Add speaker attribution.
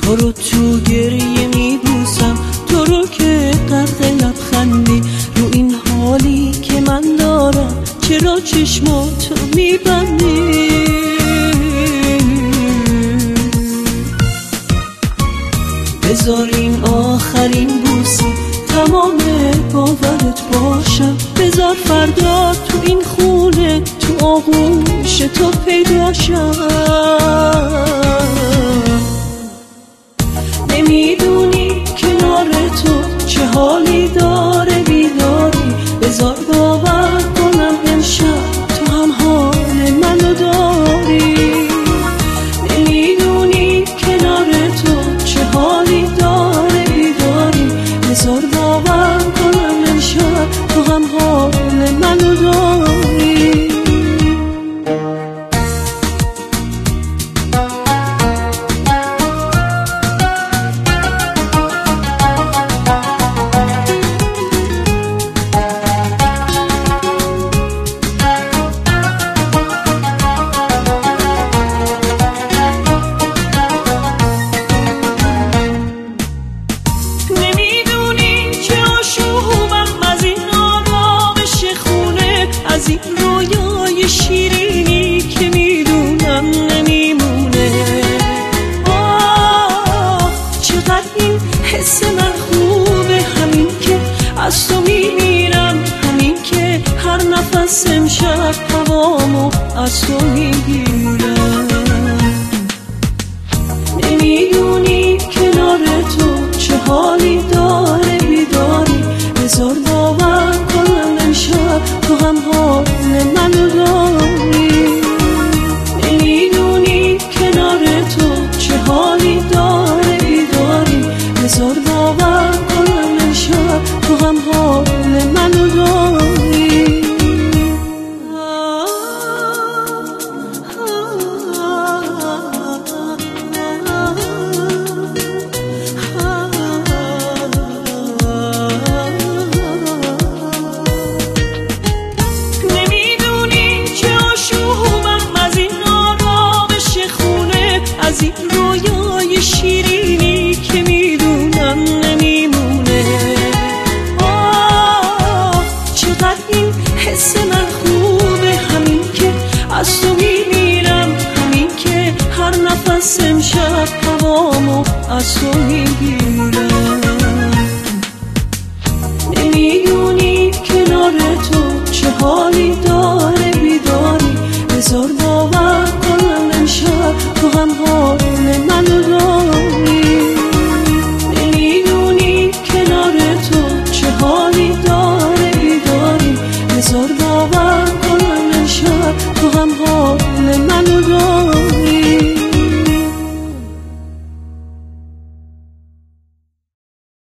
Speaker 1: تو رو تو گریه میبوسم، تو رو که غرق لبخندی. رو این حالی که من دارم چرا چشماتو میبندی؟ بذار این آخرین بوسه تمام باورت باشم. بذار فردا تو این خونه تو آغوش تو پیدا شم. نمیدونی کنار تو چه حالی داره بیداری. بذار باور کنم امشب تو هم حال منو داری. نمیدونی کنار تو چه حالی داره بیداری. بذار باور کنم امشب تو هم حال منو داری. از این رویای شیرینی که میدونم نمیمونه. آه چقدر این حس من خوبه، همین که از تو میمیرم، همین که هر نفس امشب هوامو از تو میگیرم. نمیدونی کنار تو چه حالی داره بیداری. بذار باور کنم امشب تو هم حال منو داری. نمیدونی کنار تو چه حالی داره بیداری. بذار باور کنم امشب تو هم حال منو داری. از این